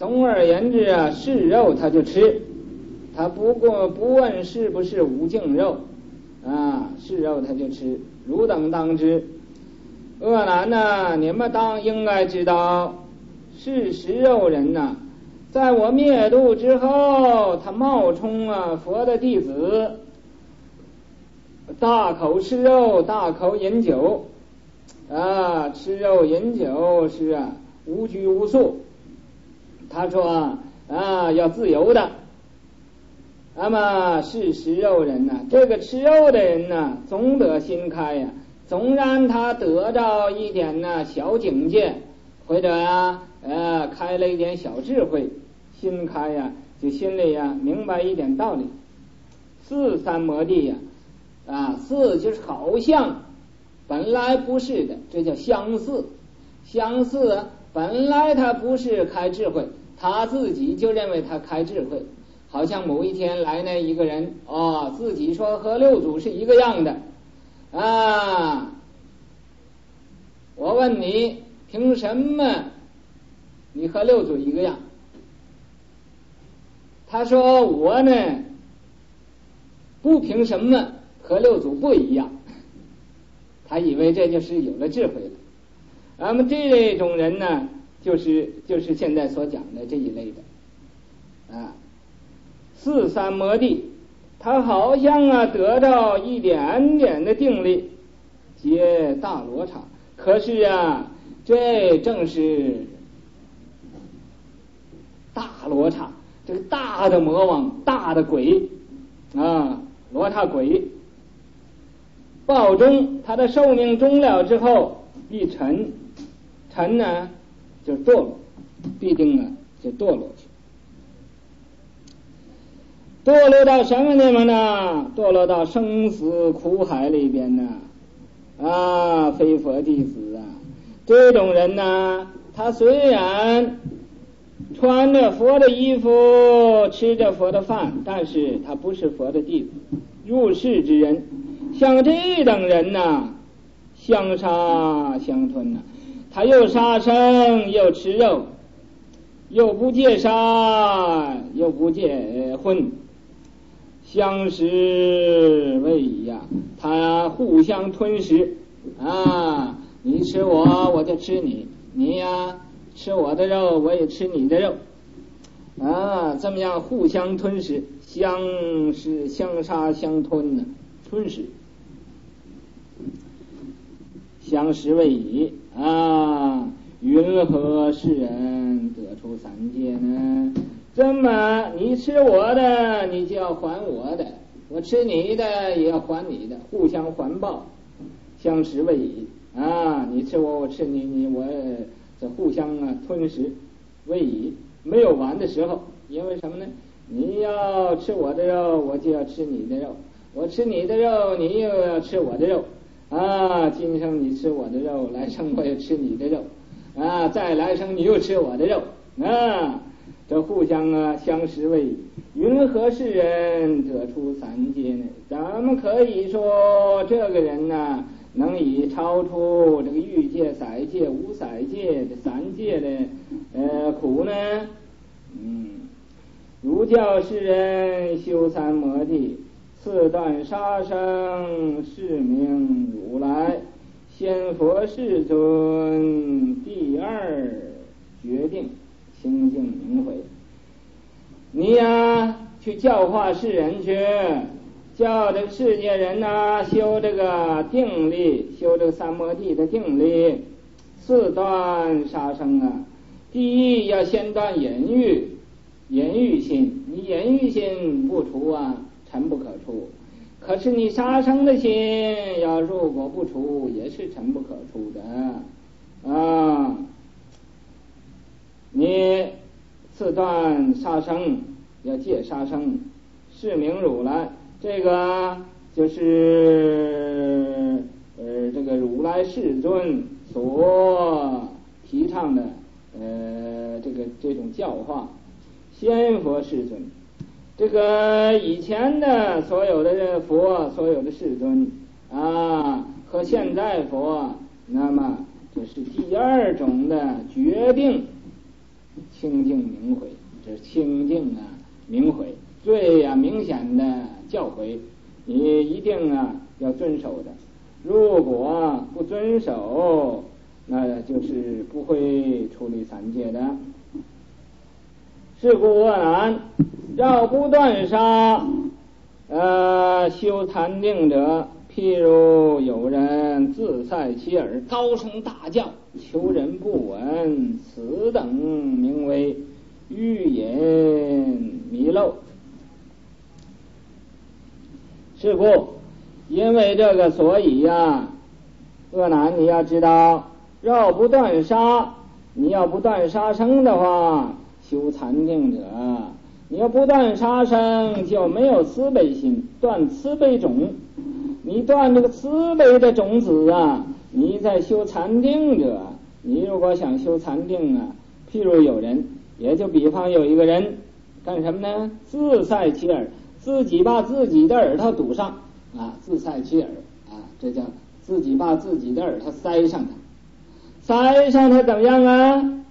总而言之啊，是肉他就吃，他不问是不是五净肉啊，是肉他就吃，汝等当知。恶男呐，你们应该知道，是食肉人呐，在我灭度之后，他冒充佛的弟子，大口吃肉，大口饮酒吃肉饮酒是无拘无束。他说要自由的。那么是食肉人呢，这个吃肉的人呢，总得心开呀，总让他得到一点小境界，或者开了一点小智慧，心开呀，就心里明白一点道理。四三摩地四就是好像，本来不是的，这叫相似。相似本来他不是开智慧，他自己就认为他开智慧。好像某一天来那一个人自己说和六祖是一个样的我问你，凭什么你和六祖一个样？他说我呢不凭什么和六祖不一样，他以为这就是有了智慧了。那么这种人呢，就是现在所讲的这一类的四三摩地，他好像得到一点点的定力，皆大罗刹。可是这正是大罗刹，这个大的魔王，大的鬼罗刹鬼。报终，他的寿命终了之后必沉呢就堕落，必定就堕落去。堕落到什么地方呢？堕落到生死苦海里边呢非佛弟子这种人呢，他虽然穿着佛的衣服，吃着佛的饭，但是他不是佛的弟子，入世之人。像这等人呢，相杀相吞他又杀生又吃肉，又不戒杀又不戒荤，相食为夷他互相吞食你吃我，我就吃你，你吃我的肉，我也吃你的肉这么样互相吞食，相杀相吞吞食，相食为夷云何世人得出三界呢？这么你吃我的，你就要还我的，我吃你的也要还你的，互相还报，相食为夷你吃我，我吃你，我这互相吞食为夷，没有完的时候。因为什么呢？你要吃我的肉，我就要吃你的肉，我吃你的肉，你又要吃我的肉今生你吃我的肉，来生我又吃你的肉再来生你又吃我的肉这互相相食为夷。云何世人得出三界呢？咱们可以说这个人能以超出这个欲界、色界、无色界这三界的苦呢？如教世人修三摩地，次断杀生，是名如来。先佛世尊，第二决定清净明慧。你去教化世人去，叫这个世界人修这个定力，修这个三摩地的定力。四断杀生第一要先断淫欲心，你淫欲心不除尘不可出。可是你杀生的心要如果不除，也是尘不可出的你四断杀生，要戒杀生，是名如来。这个就是这个如来世尊所提倡的这种教化。先佛世尊，这个以前的所有的佛，所有的世尊和现在佛，那么这是第二种的决定清净明悔，这是清净啊明悔，最明显的教诲，你一定要遵守的。如果不遵守，那就是不会出离三界的。是故恶难，绕不断杀，修禅定者，譬如有人自塞其耳，高声大叫，求人不闻，此等名为欲言迷漏。是故因为这个，所以恶难你要知道，绕不断杀，你要不断杀生的话，修禅定者，你要不断杀生，就没有慈悲心，断慈悲种。你断这个慈悲的种子你在修禅定者，你如果想修禅定譬如有人，也就比方有一个人干什么呢？自塞其耳，自己把自己的耳朵堵上自塞其耳这叫自己把自己的耳朵塞上它怎么样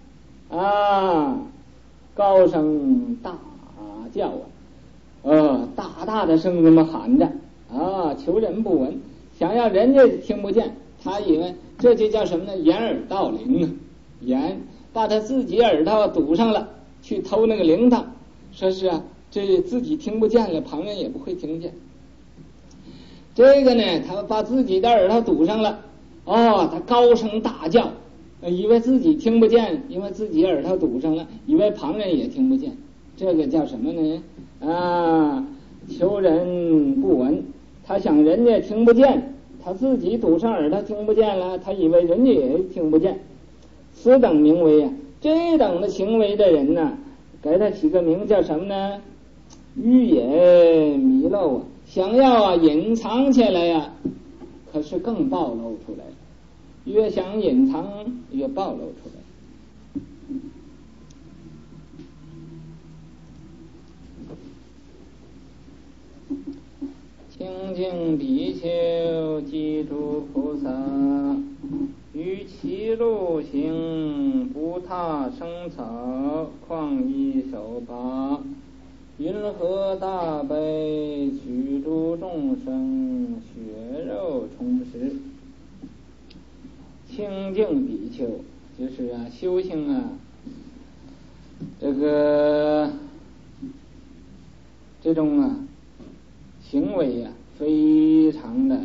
高声大叫大大的声这么喊着求人不闻，想要人家听不见，他以为这就叫什么呢？掩耳盗铃把他自己耳朵堵上了，去偷那个铃铛，说是这自己听不见了，旁人也不会听见。这个呢，他把自己的耳朵堵上了他高声大叫，以为自己听不见，因为自己耳朵堵上了，以为旁人也听不见。这个叫什么呢？求人不闻，他想人家听不见，他自己堵上耳朵听不见了，他以为人家也听不见。此等名为这等的行为的人给他起个名叫什么呢？欲也迷漏想要隐藏起来可是更暴露出来，越想隐藏越暴露出来。清净比丘记住菩萨，于其路行，不踏生草，况以手拔，云何大悲，取诸众生，血肉充实。清净比丘就是修行这种行为非常的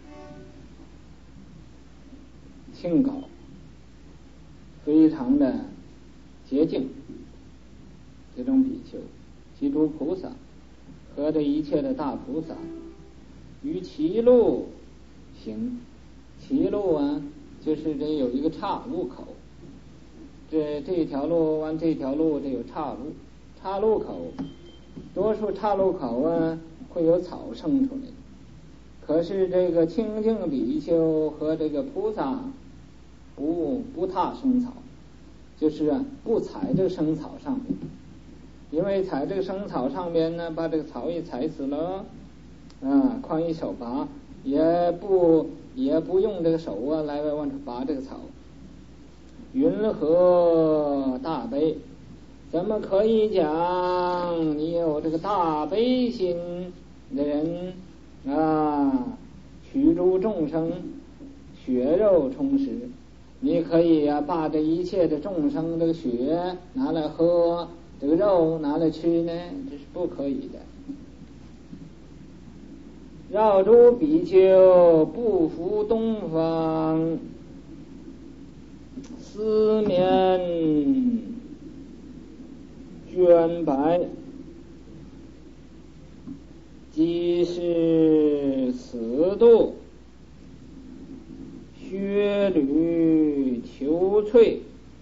清高，非常的洁净。这种比丘记住菩萨和这一切的大菩萨，于其路行。其路就是这有一个岔路口，这条路完这条路这有岔路口，多数岔路口会有草生出来，可是这个清净比丘和这个菩萨不踏生草，就是不踩这个生草上面，因为踩这个生草上边呢，把这个草也踩死了况一手拔，也不用这个手来往出拔这个草。云何大悲，怎么可以讲你有这个大悲心的人取诸众生，血肉充实，你可以把这一切的众生这个血拿来喝，这个肉拿来吃呢？这是不可以的。绕诸比丘不服东方，四面捐白，即是此度，靴履裘绥，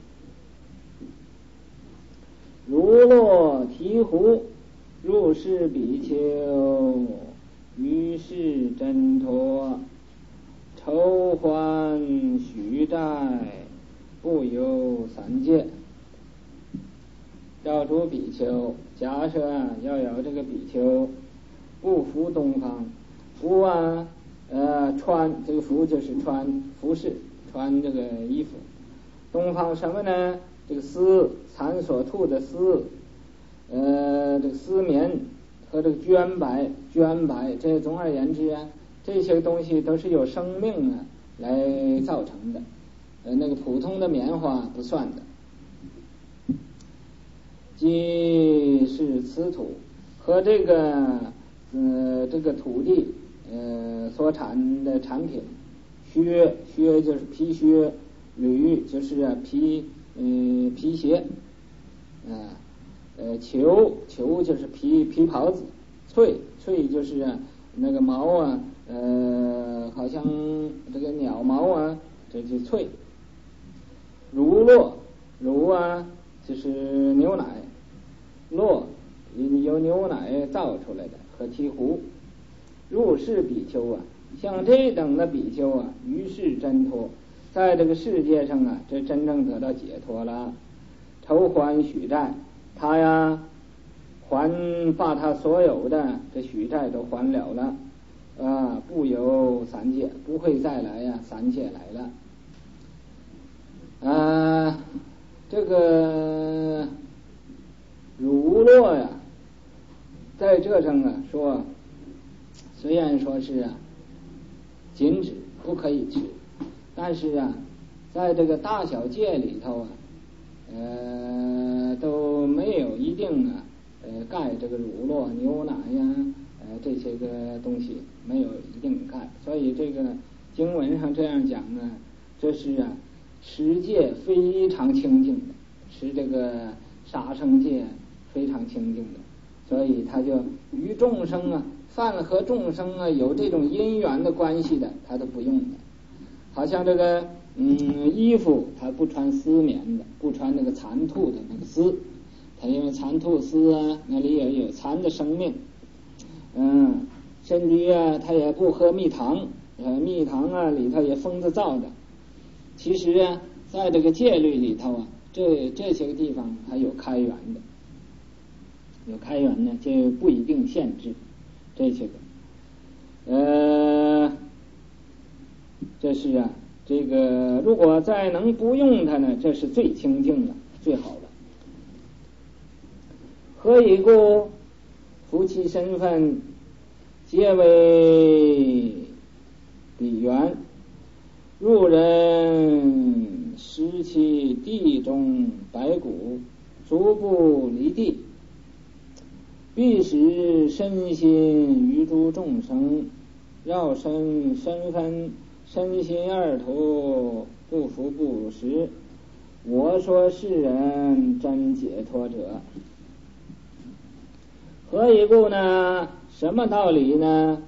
如落醍醐，入室比丘，于是挣脱，愁欢许债，不由三界。绕诸比丘，假设要有这个比丘不服东方，不穿这个服就是穿服饰，穿这个衣服。东方什么呢？ 这个丝蚕所吐的丝，这个丝棉和这个绢白，这总而言之啊，这些东西都是有生命啊来造成的，那个普通的棉花不算的。即是此土和这个土地所产的产品，靴就是皮靴，履就是皮鞋，裘就是皮袍子，翠就是那个毛啊，好像这个鸟毛啊，这就翠。乳酪啊就是牛奶，酪由牛奶造出来的，和醍醐。入世比丘啊，像这等的比丘啊，于是真脱，在这个世界上啊，这真正得到解脱了。筹还许债，他呀把他所有的这许债都还了了，不有三界，不会再来呀三界来了。这个乳酪呀，在这上啊说，虽然说是禁止不可以吃，但是啊，在这个大小界里头都没有一定盖这个乳酪、牛奶呀，这些个东西没有一定盖，所以这个经文上这样讲呢，这是持戒非常清净的，持这个杀生戒非常清净的，所以他就与众生凡和众生有这种因缘的关系的，他都不用的。好像这个衣服他不穿丝棉的，不穿那个蚕兔的那个丝，他因为蚕兔丝那里也有蚕的生命，甚至于他也不喝蜜糖，蜜糖里头也蜂子造的。其实在这个戒律里头这些个地方还有开源的，有开源呢，就不一定限制这些个。这是这个如果再能不用它呢，这是最清净的，最好的。何以故？夫其身份皆为彼缘，入人食其地中白骨，足不离地，必使身心于诸众生，绕身分身心二途，不服不实。我说世人真解脱者。何以故呢？什么道理呢？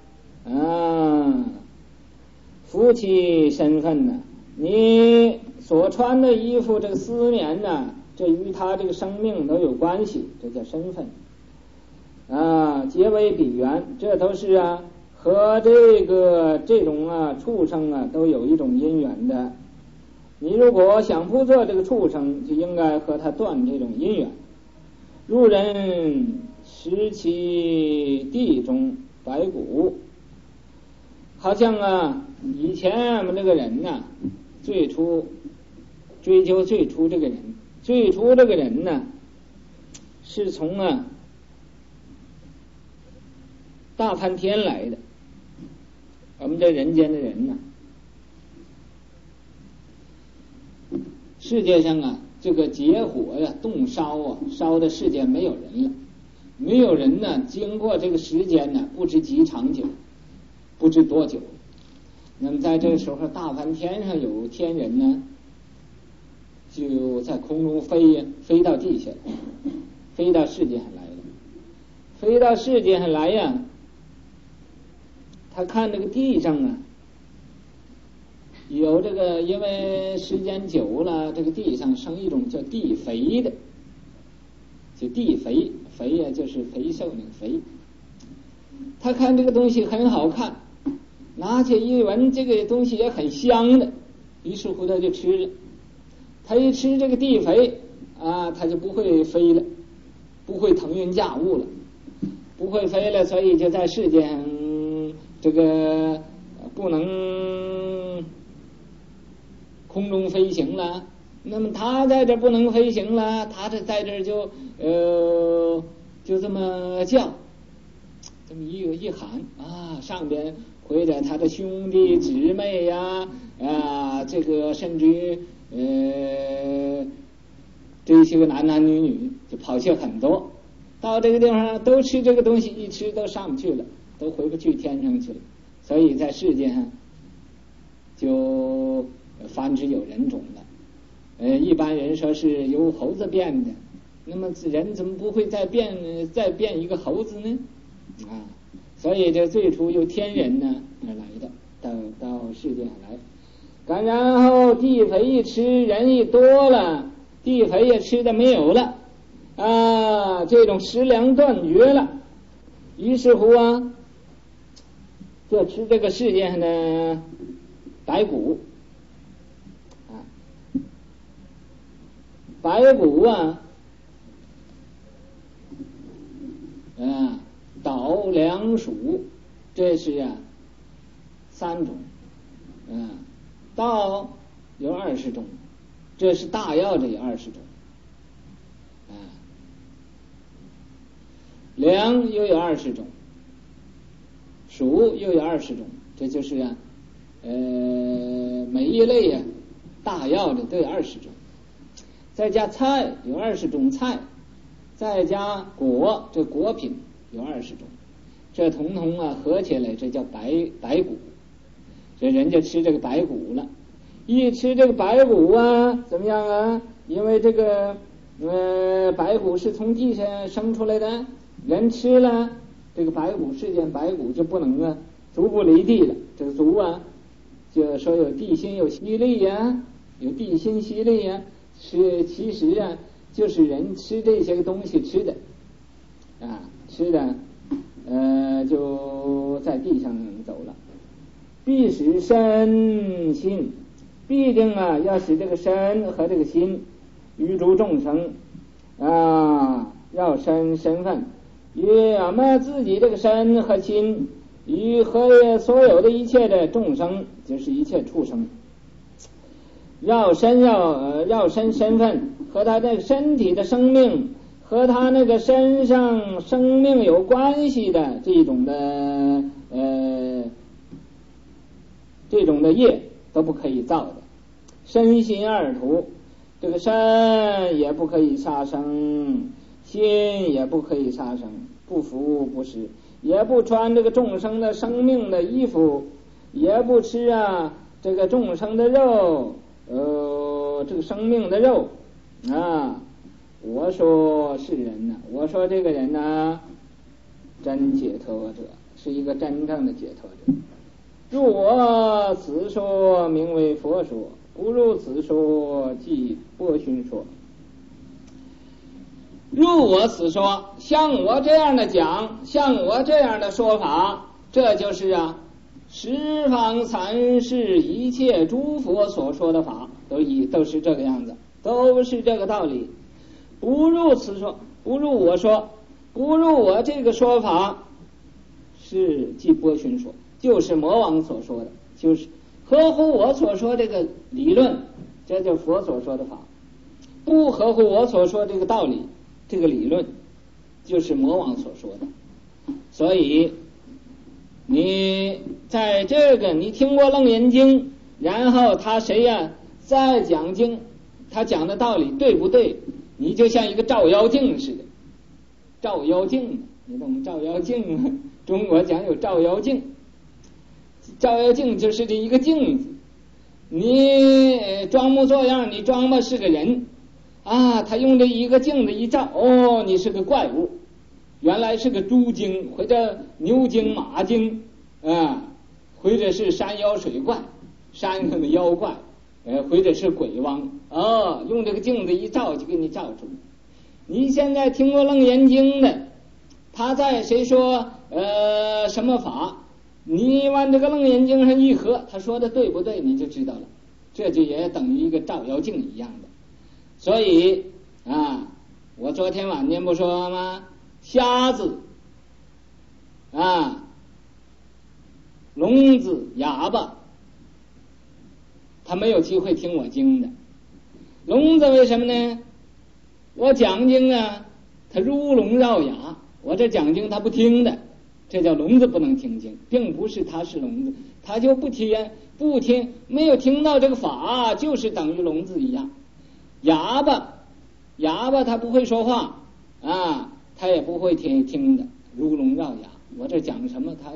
夫妻身份呢？你所穿的衣服这个丝棉呢，这与他这个生命都有关系，这叫身份。皆为彼缘，这都是和这种畜生都有一种因缘的。你如果想不做这个畜生，就应该和他断这种因缘。入人食其地中白骨，好像以前我们这个人最初追求最初这个人呢，是从大梵天来的。我们这人间的人世界上这个结火动烧烧的世界没有人了，没有人经过这个时间不知几长久，不知多久。那么在这个时候，大梵天上有天人就在空中飞到地下，飞到世界上来了，飞到世界上来他看这个地上有这个，因为时间久了，这个地上生一种叫地肥的，就地肥就是肥瘦那个肥。他看这个东西很好看，拿起一闻，这个东西也很香的，于是乎他就吃了。他一吃这个地肥他就不会飞了，不会腾云驾雾了，不会飞了，所以就在世界上这个不能空中飞行了， 那么他在这不能飞行了，他这在这就这么叫，这么一喊啊，上边回着他的兄弟姊妹呀，这个甚至于这些个男男女女就跑去很多，到这个地方都吃这个东西，一吃都上不去了，都回不去天上去了。所以在世界上就繁殖有人种了。一般人说是由猴子变的，那么人怎么不会再变一个猴子呢？所以这最初由天人呢而来的，到世界上来。然后地肥一吃，人一多了，地肥也吃的没有了这种食粮断绝了，于是乎就吃这个世界上的白骨白骨稻粱黍，这是3种稻有20种，这是大药，这有20种粮又有20种，黍又有20种，这就是每一类大药的都有20种，再加菜有20种菜，再加果，这果品有20种，这统统合起来，这叫白骨。这人家吃这个白骨了，一吃这个白骨怎么样因为这个白骨是从地上生出来的，人吃了这个白骨，世间白骨就不能足不离地了。这个足就说有地心有吸力有地心吸力是其实就是人吃这些个东西吃的吃的就在地上走了。必使身心，必定要使这个身和这个心与诸众生要身份，与我们自己这个身和心与和所有的一切的众生，就是一切畜生，要身身份和他这个身体的生命和他那个身上生命有关系的这种的业都不可以造的。身心二图，这个身也不可以杀生，心也不可以杀生，不服不食，也不穿这个众生的生命的衣服，也不吃这个众生的肉，这个生命的肉我说是人我说这个人真解脱者，是一个真正的解脱者。入我此说，名为佛说；不入此说，即波旬说。入我此说，像我这样的讲，像我这样的说法，这就是十方三世一切诸佛所说的法，都是这个样子，都是这个道理。不入此说，不入我说，不入我这个说法，是即波旬说，就是魔王所说的，就是合乎我所说这个理论，这就是佛所说的法；不合乎我所说这个道理，这个理论就是魔王所说的。所以你在这个你听过楞严经，然后他谁在讲经，他讲的道理对不对，你就像一个照妖镜似的。照妖镜，你懂照妖镜吗？中国讲有照妖镜，照妖镜就是这一个镜子，你装模作样，你装吧是个人他用这一个镜子一照，你是个怪物，原来是个猪精或者牛精马精或者是山妖水怪，山上的妖怪或者是鬼王用这个镜子一照就给你照出。你现在听过楞严经的，他在谁说什么法，你往这个楞严经上一合，他说的对不对你就知道了，这就也等于一个照妖镜一样的。所以我昨天晚间不说吗，瞎子聋子哑巴他没有机会听我经的， 聋子为什么呢？我讲经啊，他如聋绕哑，我这讲经他不听的，这叫聋子不能听经，并不是他是聋子，他就不听，没有听到这个法，就是等于聋子一样。哑巴他不会说话啊，他也不会听的，如聋绕哑，我这讲什么他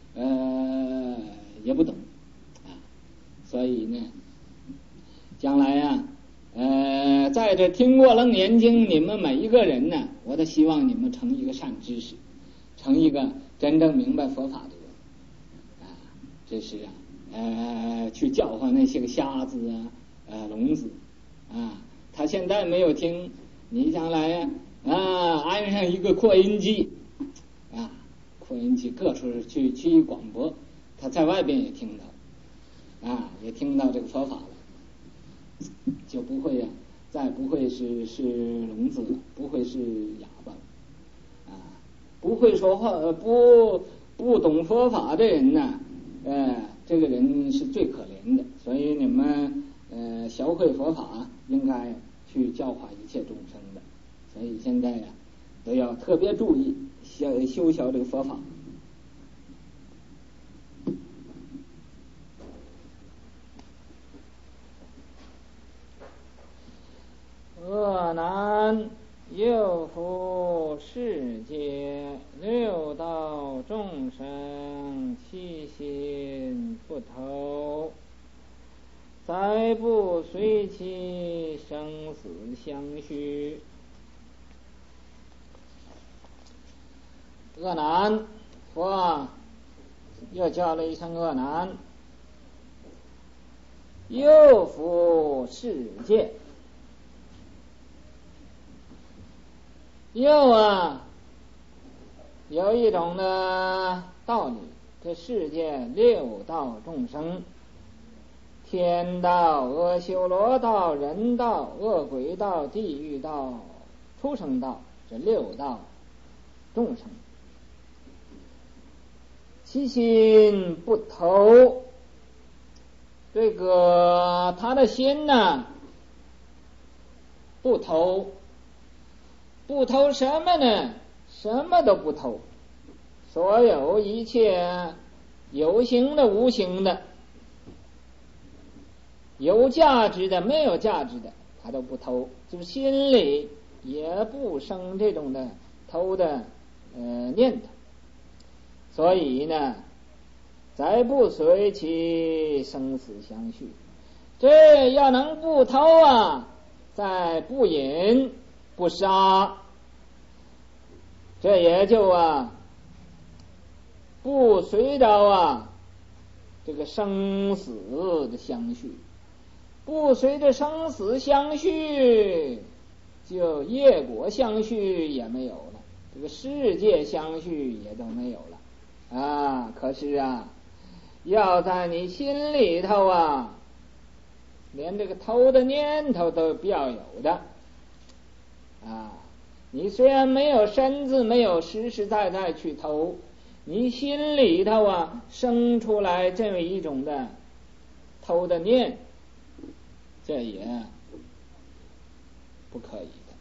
也不懂啊。所以呢，将来啊，在这听过楞严经，你们每一个人呢，我都希望你们成一个善知识，成一个真正明白佛法的人啊。这是去教化那些个瞎子聋子啊。他现在没有听，你将来安上一个扩音机啊，扩音机各处去广播，他在外边也听到也听到这个佛法了，就不会再不会是聋子了，不会是哑巴了不会说话不懂佛法的人呢，这个人是最可怜的。所以你们学会佛法应该去教化一切众生的，所以现在都要特别注意修学这个佛法。恶难诱伏世界六道众生，其心不投，再不随其生死相续。恶难，佛又叫了一声恶难，诱伏世界。又有一种的道理，这世界六道众生，天道、阿修罗道、人道、恶鬼道、地狱道、畜生道，这六道众生，其心不投，这个他的心呢不投。不投什么呢？什么都不投，所有一切有形的无形的，有价值的没有价值的他都不投，就是心里也不生这种的投的念头。所以呢，再不随其生死相续，这要能不投再不淫不杀，这也就不随着这个生死的相续，不随着生死相续，就业果相续也没有了，这个世界相续也都没有了可是要在你心里头连这个偷的念头都不要有的你虽然没有身子，没有实实在在去偷，你心里头生出来这么一种的偷的念，这也不可以的。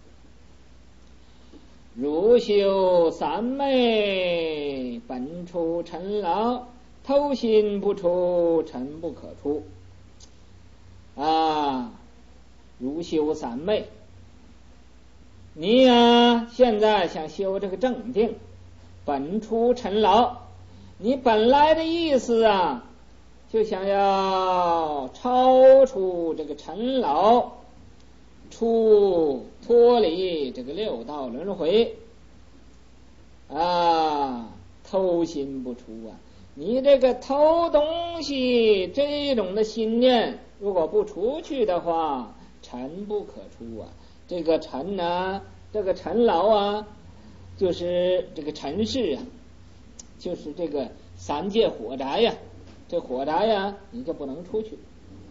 如修三昧，本出尘劳，偷心不出，尘不可出如修三昧，你现在想修这个正定，本出尘劳，你本来的意思就想要超出这个尘劳，脱离这个六道轮回偷心不出你这个偷东西这种的心念如果不出去的话，尘不可出这个尘这个尘劳就是这个尘世就是这个三界火宅这火宅你就不能出去。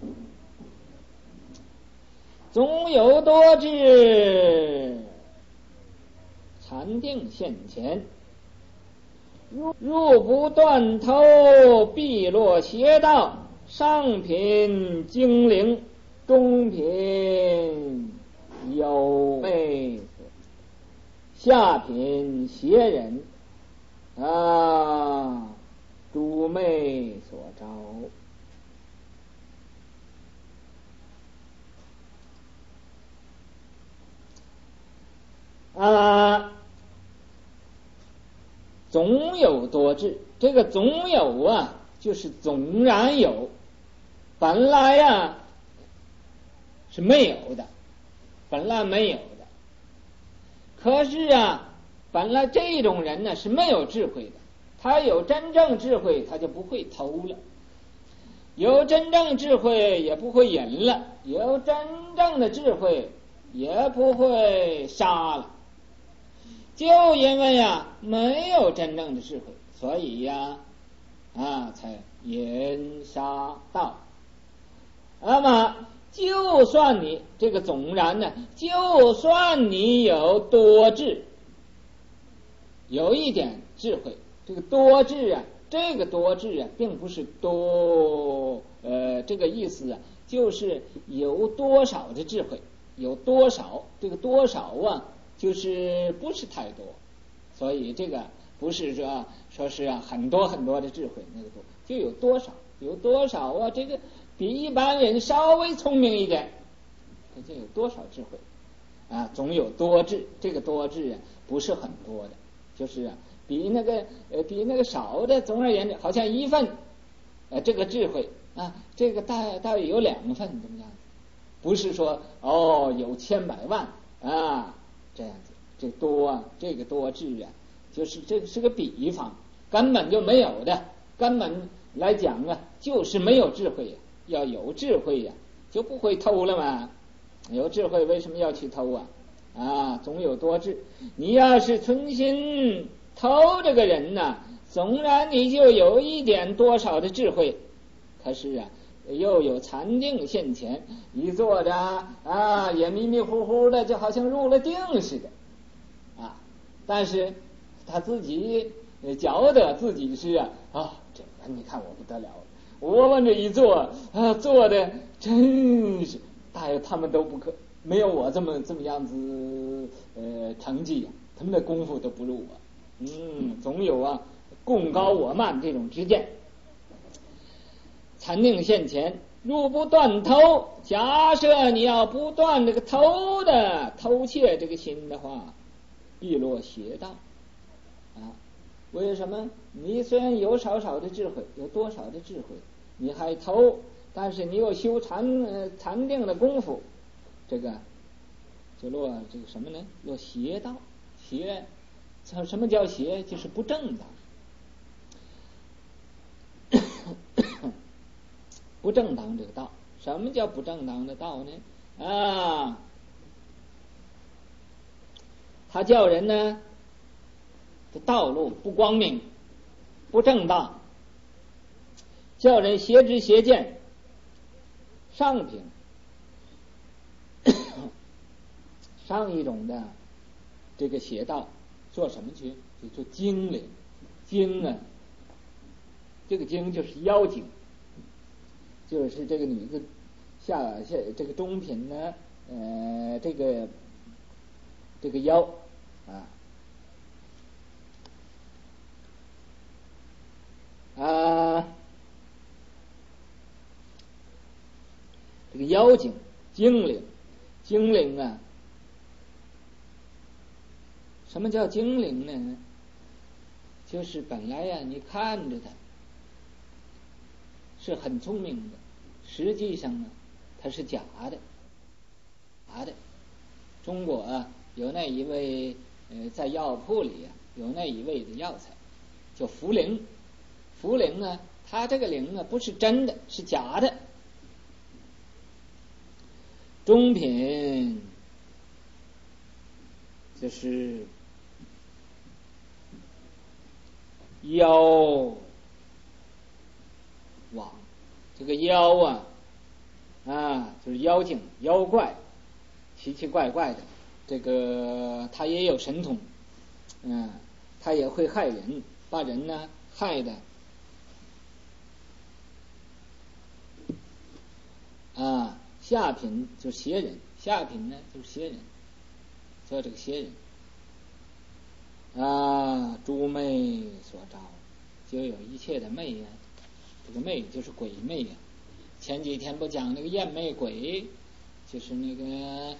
总有多智，禅定现前，入不断偷，必落邪道，上品精灵， 中品有昧，下品邪人诸昧所招。总有多智，这个总有就是总然有，本来是没有的，本来没有的。可是本来这种人呢是没有智慧的，他有真正智慧，他就不会偷了；有真正智慧也不会淫了；有真正的智慧也不会杀了。就因为没有真正的智慧，所以才淫杀盗。那么就算你这个总然呢，就算你有多智，有一点智慧，这个多智并不是多这个意思就是有多少的智慧，有多少，这个多少就是不是太多，所以这个不是说是很多很多的智慧，那个多就有多少，有多少这个比一般人稍微聪明一点，这就有多少智慧总有多智。这个多智不是很多的，就是比那个少的，总而言之好像一份这个智慧这个大约有2份，怎么样？不是说有千百万这样子。这个多智就是这是个比方，根本就没有的，根本来讲就是没有智慧要有智慧就不会偷了嘛。有智慧为什么要去偷总有多智。你要是存心偷这个人纵然你就有一点多少的智慧，可是又有禅定现前，一坐着也迷迷糊糊的，就好像入了定似的但是他自己觉得自己是这个你看我不得了，我往这一坐坐的真是大约他们都不可没有我这么样子成绩他们的功夫都不如我。总有共高我慢这种之见。禅定现前，若不断偷，假设你要不断这个偷窃这个心的话，必落邪道为什么？你虽然有少少的智慧，有多少的智慧，你还偷，但是你又修禅定的功夫，这个就落这个什么呢？落邪道。邪，什么叫邪？就是不正当。不正当这个道。什么叫不正当的道呢？他叫人呢的道路不光明，不正当，叫人邪知邪见，上品上一种的这个邪道，做什么去？就做精灵。精这个精就是妖精，就是这个女子下这个中品呢这个妖这个妖精精灵什么叫精灵呢？就是本来你看着他是很聪明的，实际上他是假的。中国有那一味在药铺里有那一味的药材叫茯苓。茯苓它这个苓不是真的，是假的。中品就是妖王，这个妖就是妖精妖怪，奇奇怪怪的。这个他也有神通，他也会害人，把人害的下品就是邪人，下品呢就是邪人，做这个邪人啊，诸魅所招，就有一切的魅呀，这个魅就是鬼魅呀。前几天不讲那个焰魅鬼，就是那个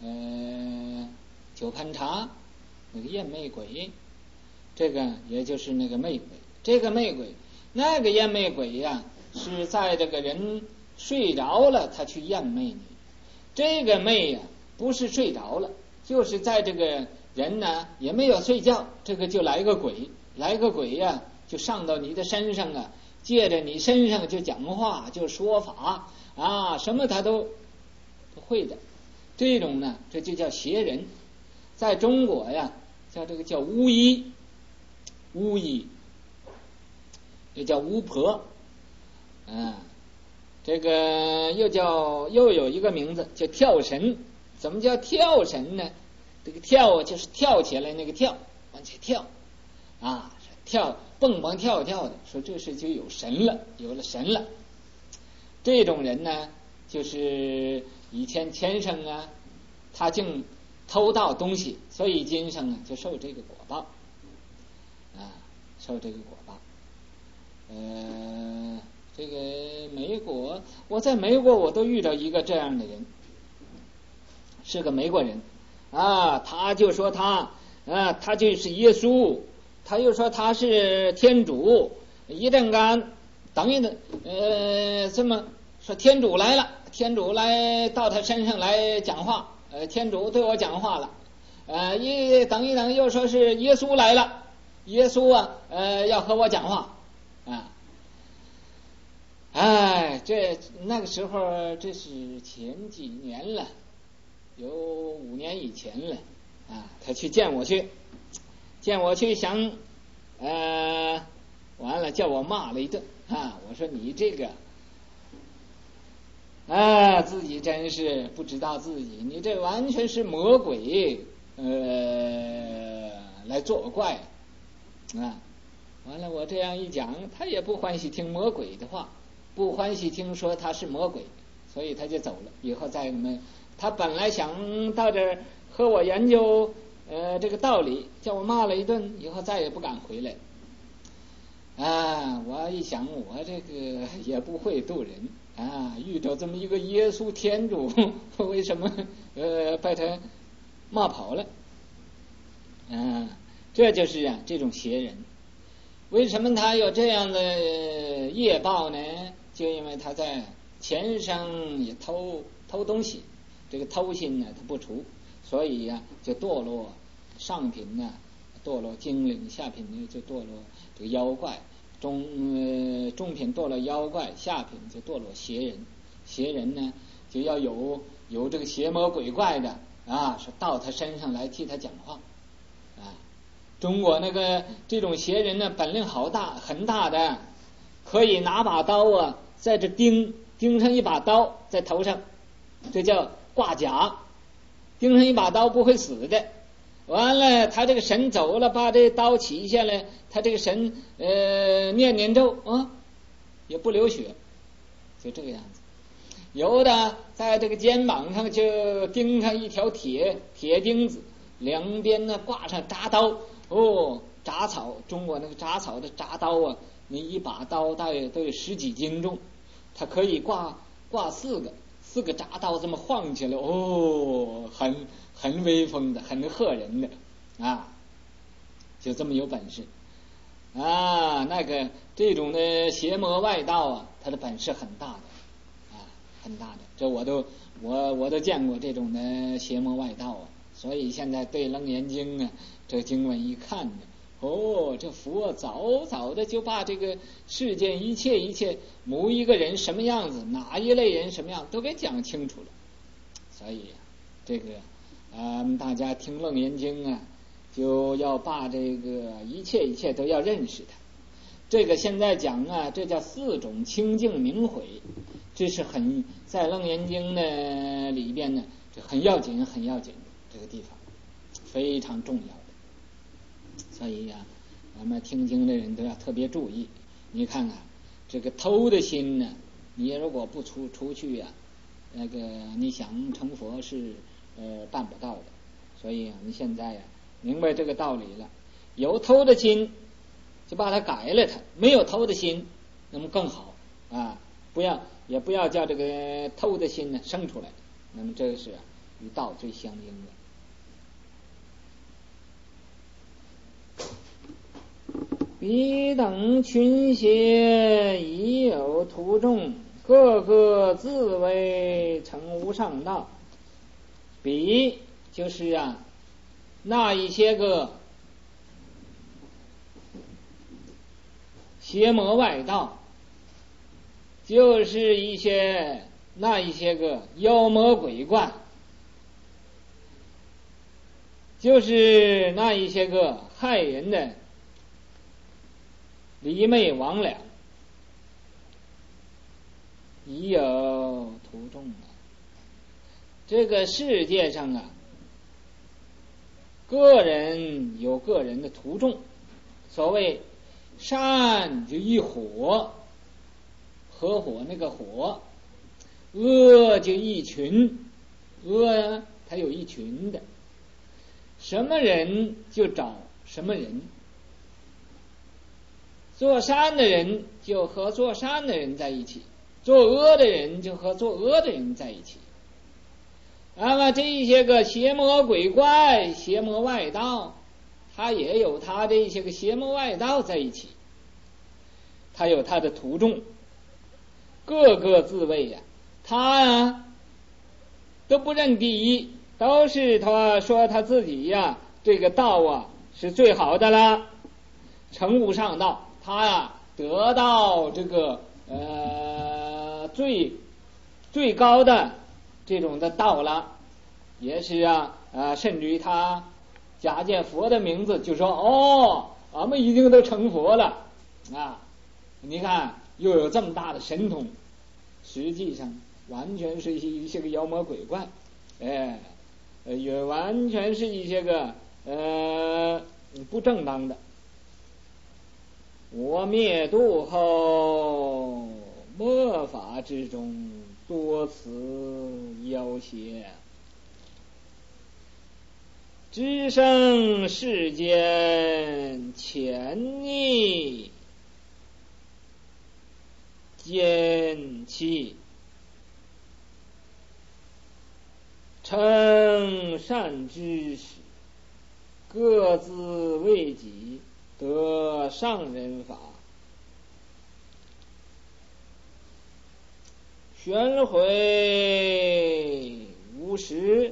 九盘查那个焰魅鬼，这个也就是那个魅鬼。这个魅鬼，那个焰魅鬼呀，是在这个人睡着了，他去焰魅你。这个魅呀，不是睡着了，就是在这个人呢也没有睡觉，这个就来个鬼，来个鬼呀，就上到你的身上啊，借着你身上就讲话，就说法啊，什么他都会的。这种呢，这就叫邪人。在中国呀，叫这个叫巫医，巫医也叫巫婆，这个又有一个名字叫跳神。怎么叫跳神呢？这个跳就是跳起来那个跳，往起跳啊，跳蹦蹦跳跳的，说这是就有神了，有了神了。这种人呢，就是以前前生啊，他竟偷盗东西，所以今生啊就受这个果报啊，受这个果报。这个美国，我在美国我都遇到一个这样的人，是个美国人啊，他就说他就是耶稣，他又说他是天主，一阵间等于这么说，天主来了，天主来到他身上来讲话，天主对我讲话了，等一等又说是耶稣来了，耶稣啊要和我讲话啊。这那个时候，这是前几年了，有5年以前了啊。他去见我去想，完了叫我骂了一顿啊。我说你这个自己真是不知道自己，你这完全是魔鬼来作怪啊。完了我这样一讲，他也不欢喜听魔鬼的话，不欢喜听说他是魔鬼，所以他就走了。以后再没，他本来想到这儿和我研究这个道理，叫我骂了一顿，以后再也不敢回来啊。我一想，我这个也不会渡人啊，遇到这么一个耶稣天主，为什么把他骂跑了这就是这种邪人。为什么他有这样的业报呢？就因为他在前生也偷东西，这个偷心呢他不除，所以就堕落上品呢堕落精灵，下品呢就堕落这个妖怪，中品堕落妖怪，下品就堕落邪人。邪人呢就要有这个邪魔鬼怪的说到他身上来替他讲话中国那个这种邪人呢，本领好大，很大的，可以拿把刀在这钉上一把刀在头上，这叫挂甲，钉上一把刀不会死的。完了，他这个神走了，把这刀起下来，他这个神念咒也不流血，就这个样子。有的在这个肩膀上就钉上一条铁钉子，两边呢挂上铡刀。铡草，中国那个铡草的铡刀你一把刀大约都有10几斤重，它可以挂4个铡刀这么晃起来，很威风的，很吓人的就这么有本事那个这种的邪魔外道他的本事很大的很大的，这我都见过这种的邪魔外道所以现在对楞严经这经文一看这佛早的就把这个世间一切某一个人什么样子，哪一类人什么样都给讲清楚了。所以这个大家听楞严经就要把这个一切都要认识它。这个现在讲这叫4种清净明慧，这是在楞严经的里边呢，这很要紧这个地方非常重要的。所以咱们听经的人都要特别注意。你看看这个偷的心呢，你如果不出去那个你想成佛是办不到的。所以我们现在呀明白这个道理了，有偷的心就把它改了它，没有偷的心那么更好啊，也不要叫这个偷的心呢生出来，那么这个是与道最相应的。彼等群邪已有途众，个个自为成无上道。彼就是那一些个邪魔外道，就是那一些个妖魔鬼怪，就是那一些个害人的离昧魍魉，已有途众了。这个世界上个人有个人的途众，所谓善就一伙，合伙那个伙，恶就一群，恶它有一群的，什么人就找什么人，做善的人就和做善的人在一起，做恶的人就和做恶的人在一起。那么这一些个邪魔鬼怪、邪魔外道，他也有他这些个邪魔外道在一起，他有他的途众，各个自谓他都不认第一，都是他说他自己这个道是最好的啦，成无上道，他得到这个最高的这种的道了，也是甚至于他假借佛的名字就说俺们已经都成佛了你看又有这么大的神通，实际上完全是一些个妖魔鬼怪，也完全是一些个不正当的。我灭度后，末法之中多此妖邪，知生世间潜逆奸欺，称善知识，各自为己，得上人法。玄回无实，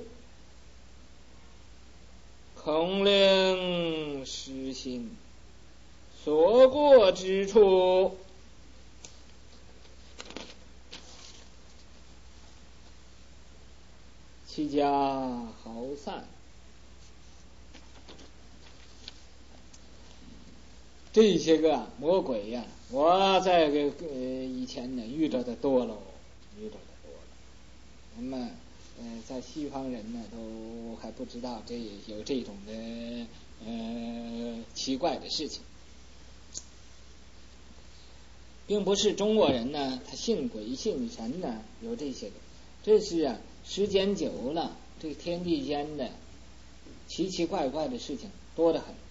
恐令失心，所过之处其家好散。这些个魔鬼我在以前遇到的多了。那么在西方人都还不知道有这种的奇怪的事情，并不是中国人他信鬼信神有这些个，这是时间久了，这个天地间的奇奇怪怪的事情多得很。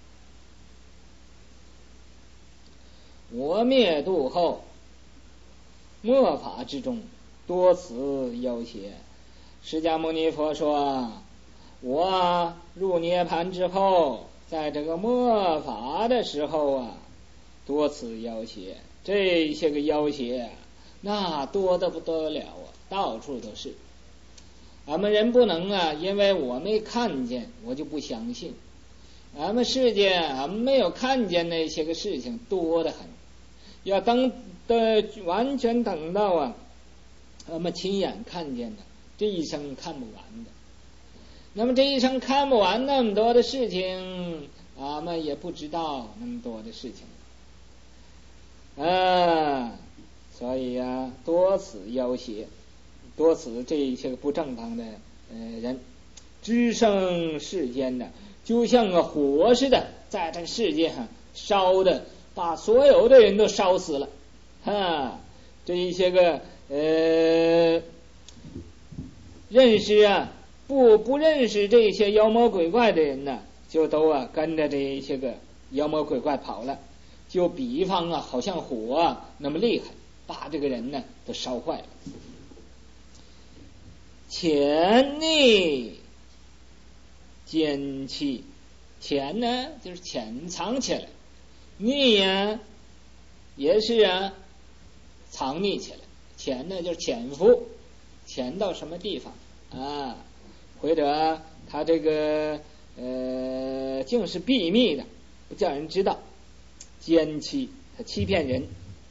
我灭度后，末法之中多此妖邪。释迦牟尼佛说，我入涅盘之后，在这个末法的时候多此妖邪，这些个妖邪那多得不得了到处都是。俺们人不能因为我没看见我就不相信，俺们世界俺们没有看见那些个事情多得很，要完全等到我们亲眼看见的，这一生看不完的。那么这一生看不完那么多的事情，俺们也不知道那么多的事情所以多此妖邪，多此这一些不正当的人，滋生世间的，就像个火似的，在这个世界上烧的，把所有的人都烧死了这一些个认识啊，不认识这些妖魔鬼怪的人呢，就都跟着这些个妖魔鬼怪跑了。就比方好像火那么厉害，把这个人呢都烧坏了。潜匿奸气，潜呢就是潜藏起来，匿呀也是藏匿起来。潜呢就是潜伏，潜到什么地方或者他这个竟是秘密的，不叫人知道。奸欺，他欺骗人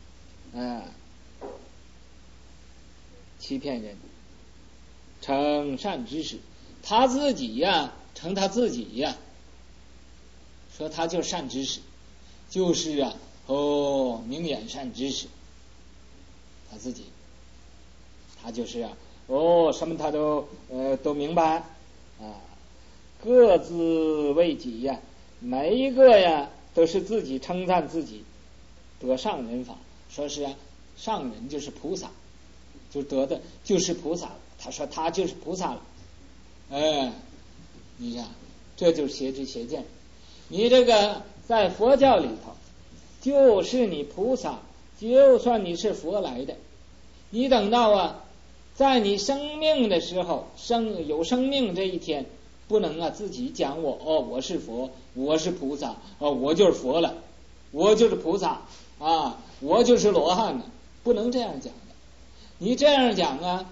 欺骗人，称善知识，他自己称他自己说他就是善知识，就是明眼善知识，他自己他就是什么他都明白各自为己每一个都是自己称赞自己得上人法，说是上人就是菩萨，就得的就是菩萨，他说他就是菩萨了。你看这就是邪知邪见。你这个在佛教里头，就是你菩萨，就算你是佛来的，你等到在你生命的时候，有生命这一天，不能自己讲我是佛，我是菩萨我就是佛了，我就是菩萨我就是罗汉了，不能这样讲的。你这样讲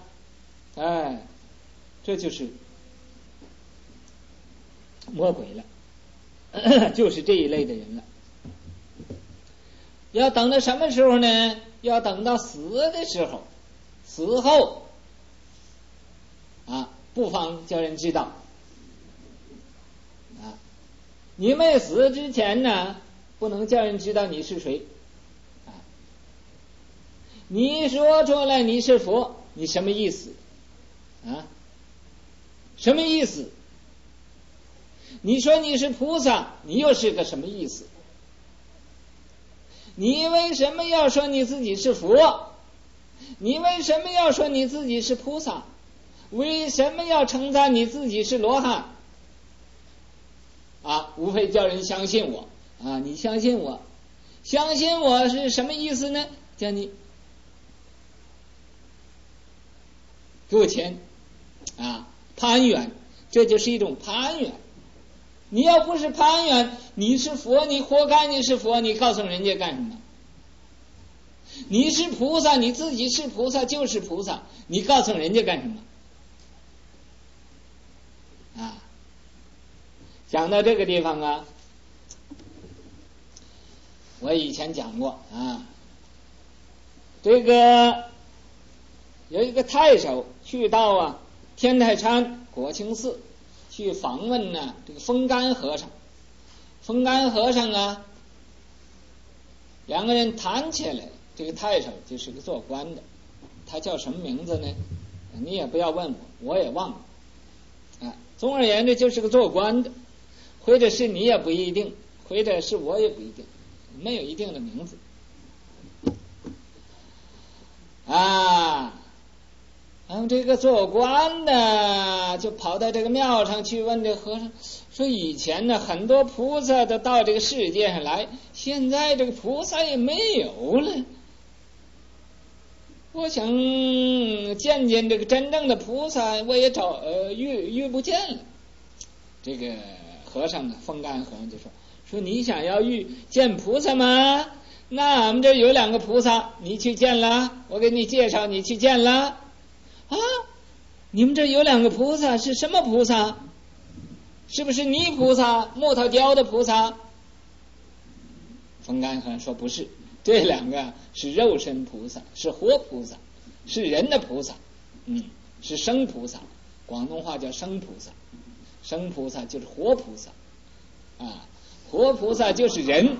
这就是魔鬼了，就是这一类的人了。要等到什么时候呢？要等到死的时候，死后不妨叫人知道你没死之前呢，不能叫人知道你是谁你说出来你是佛，你什么意思什么意思？你说你是菩萨，你又是个什么意思？你为什么要说你自己是佛？你为什么要说你自己是菩萨？为什么要称赞你自己是罗汉无非叫人相信我你相信我，相信我是什么意思呢？叫你给我钱攀援，这就是一种攀援。你要不是攀援，你是佛，你活该你是佛，你告诉人家干什么？你是菩萨，你自己是菩萨就是菩萨，你告诉人家干什么讲到这个地方我以前讲过这个有一个太守去到天台山国清寺去访问这个风干和尚。风干和尚两个人谈起来，这个太守就是个做官的，他叫什么名字呢？你也不要问我也忘了总而言之就是个做官的，或者是你也不一定，或者是我也不一定，没有一定的名字这个做官的就跑到这个庙上去问这和尚说，以前呢很多菩萨都到这个世界上来，现在这个菩萨也没有了，我想见见这个真正的菩萨，我也遇不见了。这个和尚风干和尚就说你想要见菩萨吗？那俺们这有两个菩萨，你去见了，我给你介绍，你去见了你们这有两个菩萨，是什么菩萨？是不是泥菩萨，木头雕的菩萨？风干和尚说不是，这两个是肉身菩萨，是活菩萨，是人的菩萨是生菩萨，广东话叫生菩萨，生菩萨就是活菩萨活菩萨就是人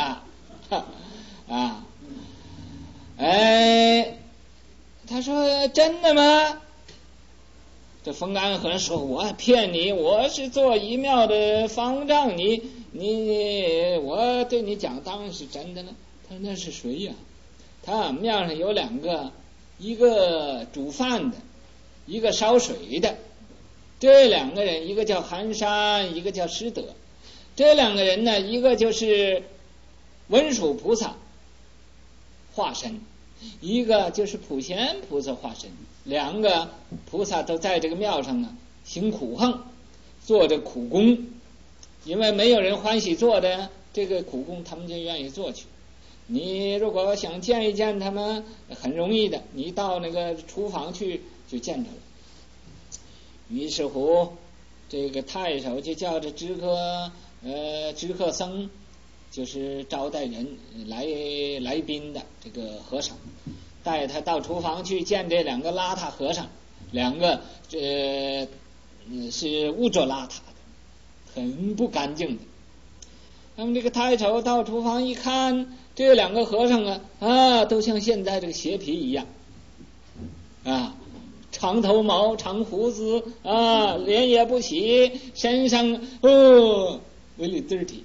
他说真的吗？这风干和尚说我骗你，我是做一庙的方丈，我对你讲当然是真的了。他说那是谁呀？他庙上有两个，一个煮饭的， 一个烧水的。这两个人，一个叫寒山，一个叫师德。这两个人呢，一个就是文殊菩萨化身，一个就是普贤菩萨化身。两个菩萨都在这个庙上呢行苦行，做着苦工，因为没有人欢喜做的这个苦工，他们就愿意做去。你如果想见一见他们，很容易的，你到那个厨房去就见着了。于是乎，这个太守就叫着知客僧，就是招待人来宾的这个和尚，带他到厨房去见这两个邋遢和尚。两个是污浊邋遢的，很不干净的。那么这个太守到厨房一看，这两个和尚都像现在这个鞋皮一样长头毛长胡子脸也不洗，身上really dirty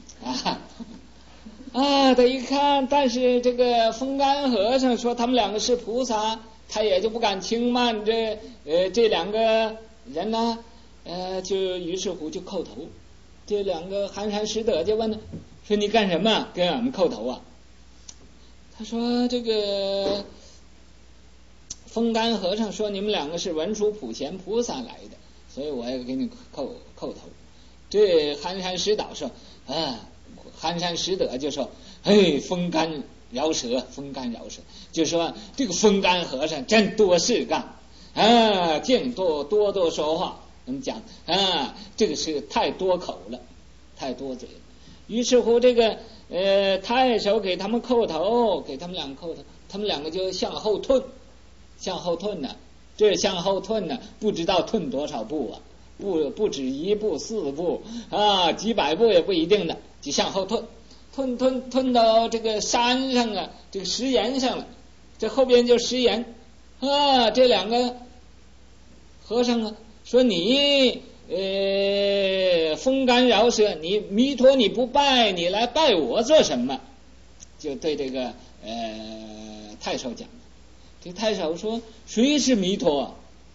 他一看，但是这个风干和尚说他们两个是菩萨，他也就不敢轻慢这两个人呢，就于是乎就叩头。这两个寒山师德就问他说：“你干什么跟俺们叩头啊？”他说：“这个风干和尚说你们两个是文殊普贤菩萨来的，所以我要给你叩头。”这寒山师导说寒山师德就说：“风干饶舌，就说这个风干和尚真多事干净多说话。讲这个是太多口了，太多嘴了。”于是乎这个太守给他们叩头，给他们两个叩头，他们两个就向后退呢。这向后退呢，不知道退多少步不止一步4步几百步也不一定的，就向后退到这个山上这个石岩上了。这后边就石岩这两个和尚说：“你风干饶舌，你弥陀你不拜，你来拜我做什么？”就对这个太守讲。这太守说：“谁是弥陀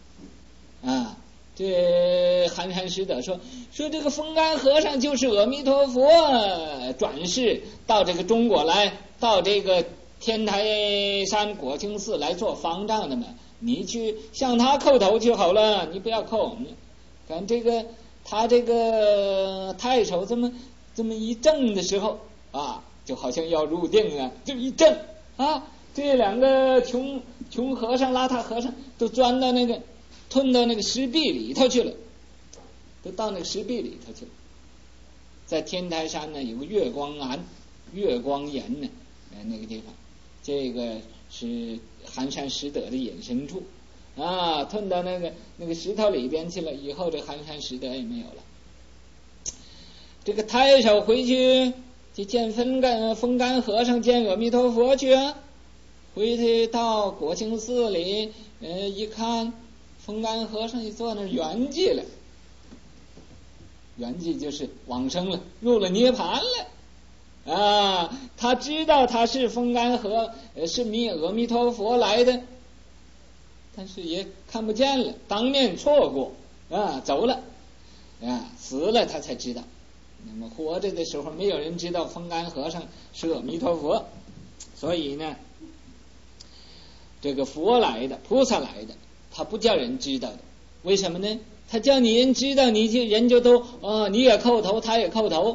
这寒山师德说这个风干和尚就是阿弥陀佛转世到这个中国来，到这个天台山果清寺来做方丈的嘛，你去向他叩头就好了，你不要叩。”看这个他这个太守这么一正的时候就好像要入定这么一正这两个穷和尚邋遢和尚都钻到吞到那个石壁里头去了，都到那个石壁里头去了。在天台山呢有个月光岩呢那个地方，这个是寒山师德的隐身处吞到那个石头里边去了，以后这寒山师德也没有了。这个太守回去就见风干和尚，见阿弥陀佛去回去到果清寺里一看，风干和尚一坐那圆寂了。圆寂就是往生了，入了涅盘了他知道他是风干和是阿弥陀佛来的，但是也看不见了，当面错过走了死了他才知道。那么活着的时候没有人知道风干和尚是阿弥陀佛，所以呢这个佛来的菩萨来的他不叫人知道的。为什么呢？他叫你人知道，人就都你也叩头他也叩头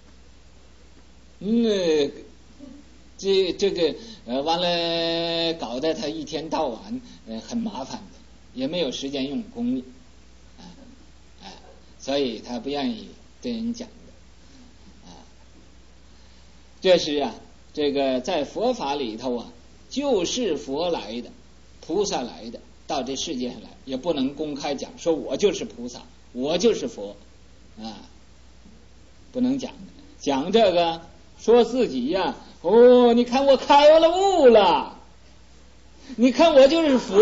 这个完了搞得他一天到晚很麻烦的，也没有时间用功力所以他不愿意跟人讲的这是这个在佛法里头就是佛来的菩萨来的到这世界上来，也不能公开讲说我就是菩萨我就是佛不能讲的。讲这个说自己你看我开了悟了，你看我就是佛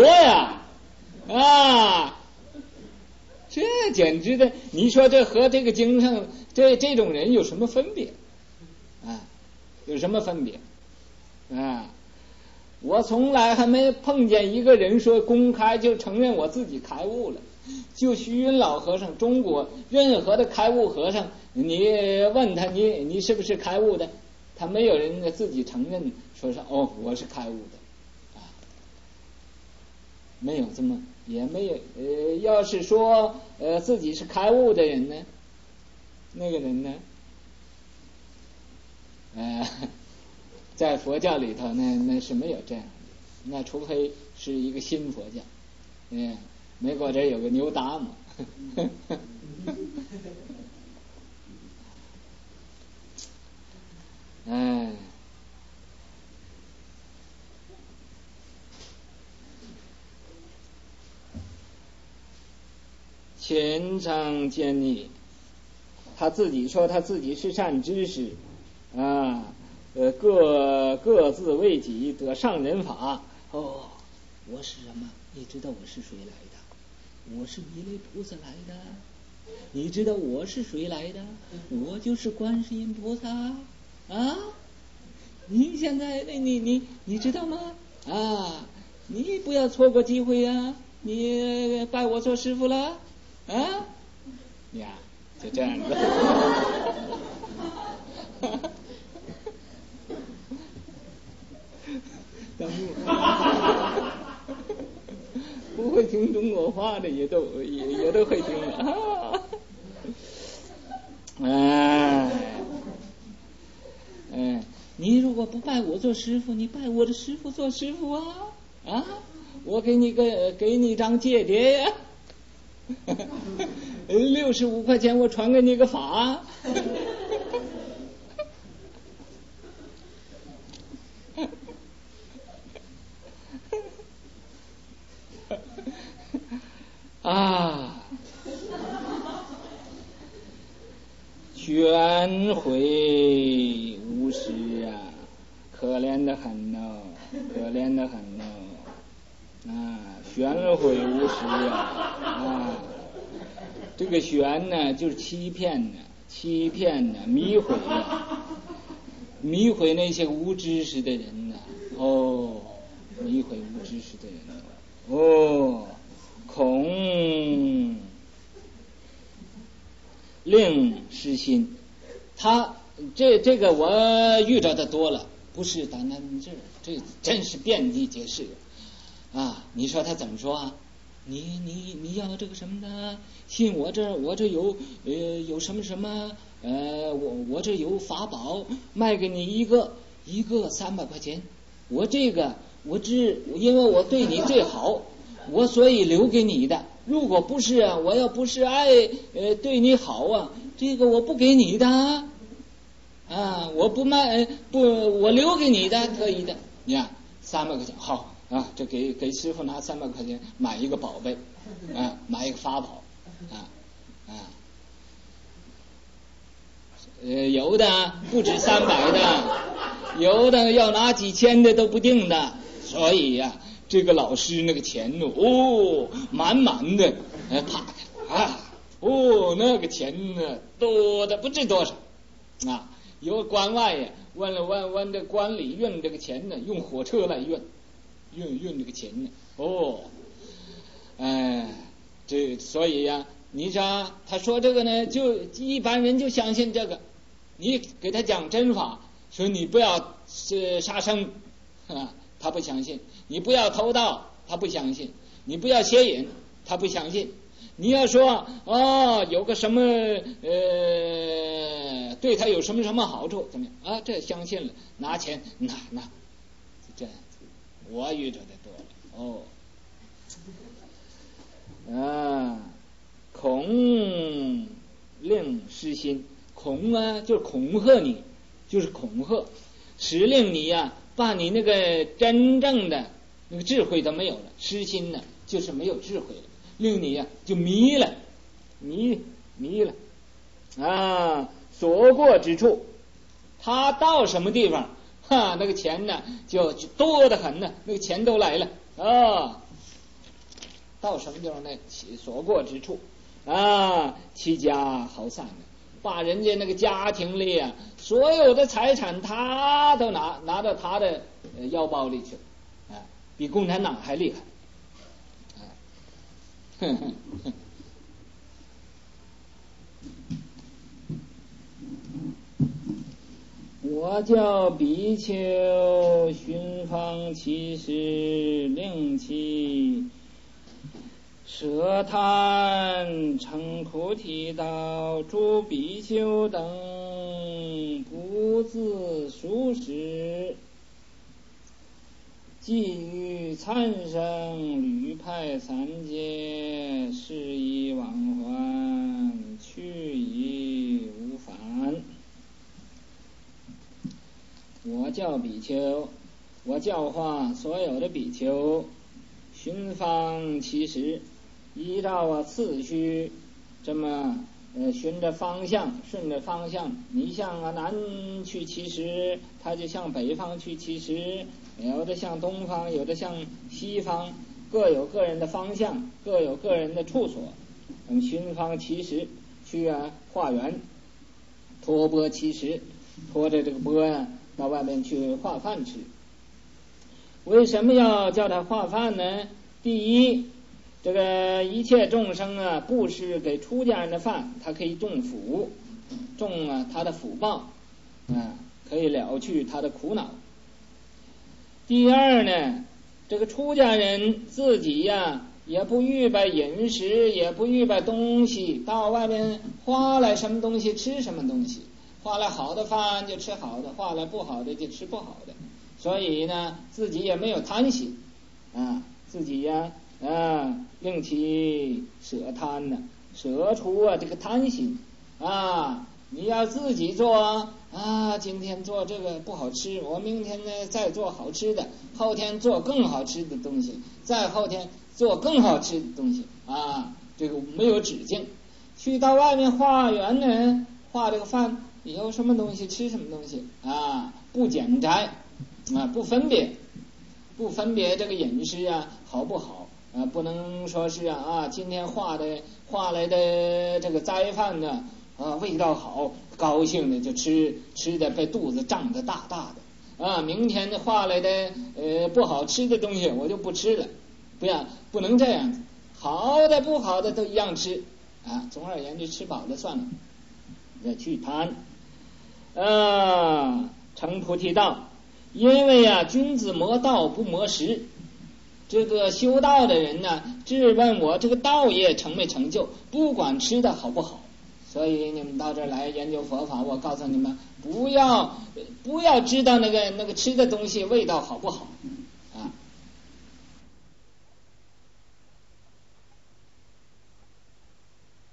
这简直的，你说这和这个经上这种人有什么分别有什么分别我从来还没碰见一个人说公开就承认我自己开悟了。就虚云老和尚，中国任何的开悟和尚，你问他你是不是开悟的，他没有人自己承认说是我是开悟的啊，没有这么也没有要是说自己是开悟的人呢，那个人呢在佛教里头那是没有这样的，那除非是一个新佛教。美国这有个牛达嘛虔诚见你，他自己说他自己是善知识啊，各自为己得上人法。我是什么？你知道我是谁来的？我是弥勒菩萨来的。你知道我是谁来的？我就是观世音菩萨啊！你现在你知道吗？你不要错过机会呀！你拜我做师傅了啊！呀，就这样子。不会听中国话的也都会听了。你如果不拜我做师傅，你拜我的师傅做师傅啊！我给你一张戒牒呀，65块钱我传给你个法。玄回无师啊，可怜的很哦，可怜的很哦。玄回无师啊，这个玄呢就是欺骗呢，迷毁啊，迷毁那些无知识的人呢。迷毁无知识的人。恐令失心，他这个我遇着的多了，不是单单这真是遍地皆是啊！你说他怎么说啊？你要这个什么呢？信我这有什么我这有法宝，卖给你一个300块钱。我这个因为我对你最好，我所以留给你的。如果不是我要不是对你好啊，这个我不给你的我不卖我留给你的可以的。你看300块钱好啊，这给师傅拿300块钱买一个宝贝买一个法宝有的不止300的，有的要拿几千的都不定的。所以这个老师那个钱满满的啪那个钱呢多的不知多少有关外问这关里运这个钱呢，用火车来运这个钱呢所以你说他说这个呢，就一般人就相信这个。你给他讲真法，说你不要杀生他不相信；你不要偷盗，他不相信；你不要邪淫，他不相信。你要说有个什么对他有什么好处怎么样这相信了，拿钱拿这样子。我遇着的多了恐令失心，恐就是恐吓你，就是恐吓，使令你把你那个真正的那个智慧都没有了。失心呢就是没有智慧了，令你就迷了所过之处，他到什么地方那个钱呢就多得很呢，那个钱都来了到什么地方呢？所过之处其家好散，把人家那个家庭里所有的财产他都拿到他的腰包里去比共产党还厉害。我教比丘寻方其实，令其舍贪成菩提道，诸比丘等不自殊实，既欲参生屡派三界，是以往还，去以无返。我教比丘，我教化所有的比丘，寻方其实，依照次序，这么循着方向，顺着方向，你向南去其实，他就向北方去其实，有的向东方，有的向西方，各有个人的方向，各有个人的处所。我们寻方其实，去化缘，托钵其实，拖着这个钵到外面去化饭吃。为什么要叫他化饭呢？第一，这个一切众生布施给出家人的饭，他可以种福，种他的福报，可以了去他的苦恼。第二呢，这个出家人自己也不预备饮食，也不预备东西，到外面花来什么东西吃什么东西，花来好的饭就吃好的，花来不好的就吃不好的，所以呢自己也没有贪心自己令其舍贪舍除这个贪心你要自己做今天做这个不好吃，我明天呢再做好吃的，后天做更好吃的东西，再后天做更好吃的东西这个没有止境。去到外面化缘呢，化这个饭有什么东西吃什么东西不简摘不分别这个饮食好不好不能说是今天化来的这个斋饭呢味道好，高兴的就吃的被肚子胀得大大的明天化来的不好吃的东西我就不吃了，不能这样子，好的不好的都一样吃总而言之吃饱了算了，要去贪成菩提道。因为君子磨道不磨食，这个修道的人呢质问我这个道业成没成就，不管吃的好不好。所以你们到这儿来研究佛法，我告诉你们不要知道那个吃的东西味道好不好